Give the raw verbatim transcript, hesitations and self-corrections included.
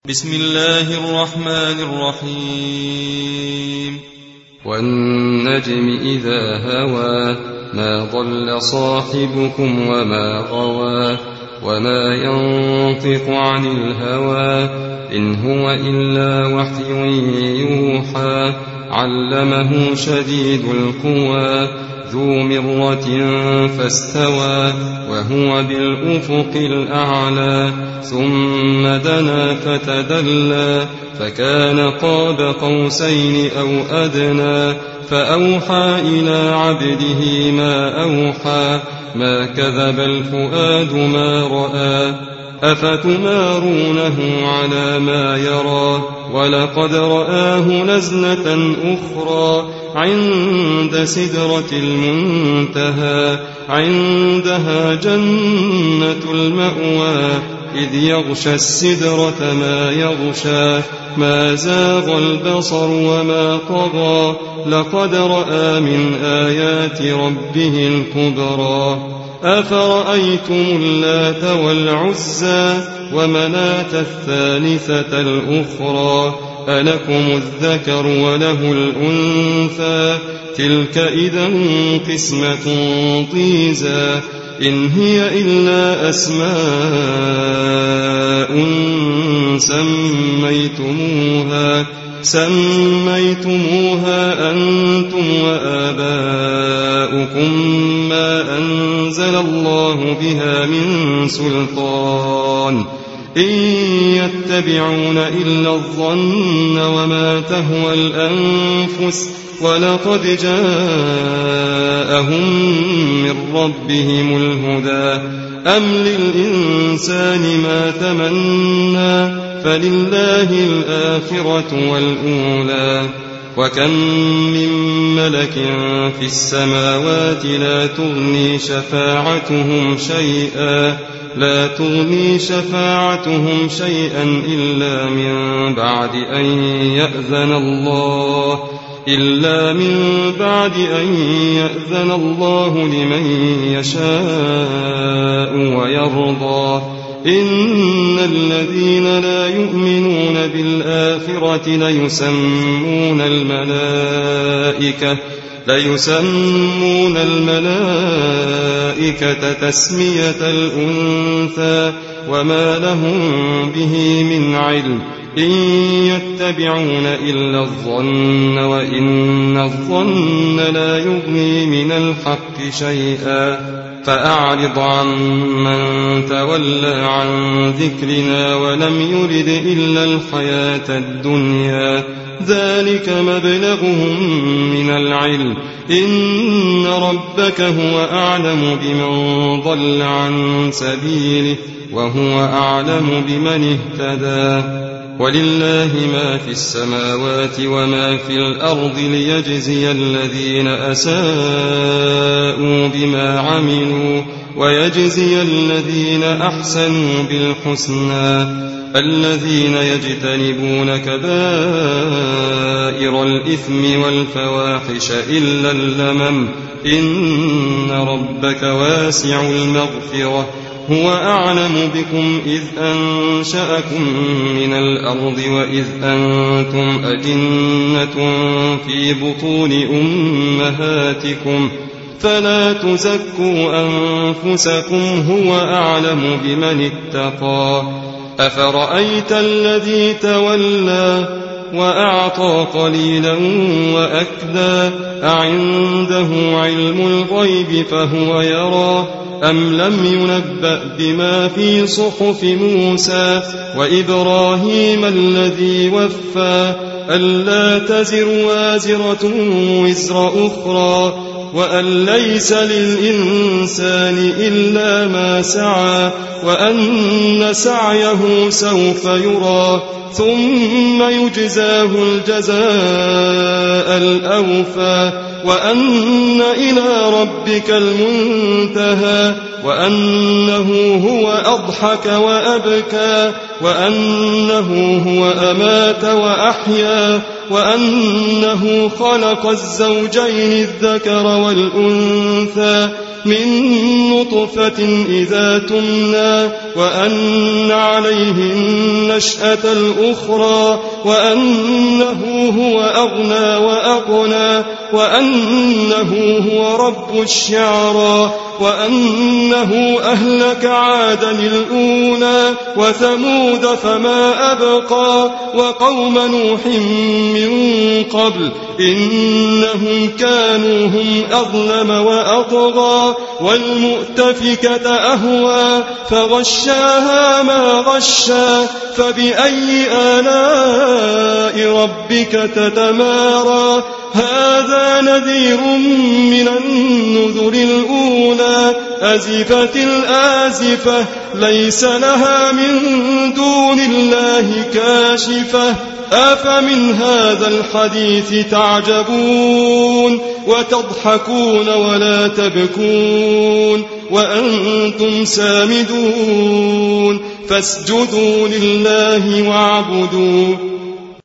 بسم الله الرحمن الرحيم والنجم إذا هوى ما ضل صاحبكم وما غوى وما ينطق عن الهوى إن هو إلا وحي يوحى علمه شديد القوى ذو مرة فاستوى وهو بالأفق الأعلى ثم دنا فتدلى فكان قاب قوسين أو أدنى فأوحى إلى عبده ما أوحى ما كذب الفؤاد ما رأى أفتمارونه على ما يرى ولقد رآه نزلة أخرى عند سدرة المنتهى عندها جنة المأوى إذ يغشى السدرة ما يغشى ما زاغ البصر وما طغى لقد رأى من آيات ربه الكبرى أفرأيتم اللات والعزى ومناة الثالثة الأخرى ألكم الذكر وله الأنثى تلك إذا قسمة ضيزى إن هي إلا أسماء سميتموها سميتموها أنتم وآباؤكم ما أنزل الله بها من سلطان إن يتبعون إلا الظن وما تهوى الأنفس ولقد جاءهم من ربهم الهدى أم للإنسان ما تمنى فلله الآخرة والأولى وكم من ملك في السماوات لا تغني شفاعتهم شيئا لا تغني شفاعتهم شيئا إلا من بعد أن يأذن الله إلا من بعد أن يأذن الله لمن يشاء ويرضى إن الذين لا يؤمنون بالآخرة ليسمون الملائكة ليسمون الملائكة تسمية الأنثى وما لهم به من علم إن يتبعون إلا الظن وإن الظن لا يغني من الحق شيئا فأعرض عن من تولى عن ذكرنا ولم يرد إلا الحياة الدنيا ذلك مبلغهم من العلم إن ربك هو أعلم بمن ضل عن سبيله وهو أعلم بمن اهتدى ولله ما في السماوات وما في الأرض ليجزي الذين أساءوا بما عملوا ويجزي الذين أحسنوا بالحسنى الذين يجتنبون كبائر الإثم والفواحش إلا اللمم إن ربك واسع المغفرة هو أعلم بكم إذ أنشأكم من الأرض وإذ أنتم أجنة في بطون أمهاتكم فلا تزكوا أنفسكم هو أعلم بمن اتقى أفرأيت الذي تولى وأعطى قليلا وأكدى أعنده علم الغيب فهو يرى أم لم ينبأ بما في صحف موسى وإبراهيم الذي وفى ألا تزر وازرة وزر أخرى وأن ليس للإنسان إلا ما سعى وأن سعيه سوف يرى ثم يجزاه الجزاء الأوفى وأن إلى ربك المنتهى وأنه هو أضحك وأبكى وأنه هو أمات وأحيا وأنه خلق الزوجين الذكر والأنثى من نطفة إذا تمنى وأن عليه النشأة الأخرى وأنه هو أغنى وأقنى وأنه هو رب الشعرى وأنه أهلك عادا الأولى وثمود فما أبقى وقوم نوح من قبل إنهم كانوا هم أظلم وأطغى والمؤتفكة أهوى فغشاها ما غشى فبأي آلاء ربك تتمارى هذا نذير من النذر الأولى أزفت الآزفة ليس لها من دون الله كاشفة أفمن هذا الحديث تعجبون وتضحكون ولا تبكون وأنتم سامدون فاسجدوا لله واعبدوا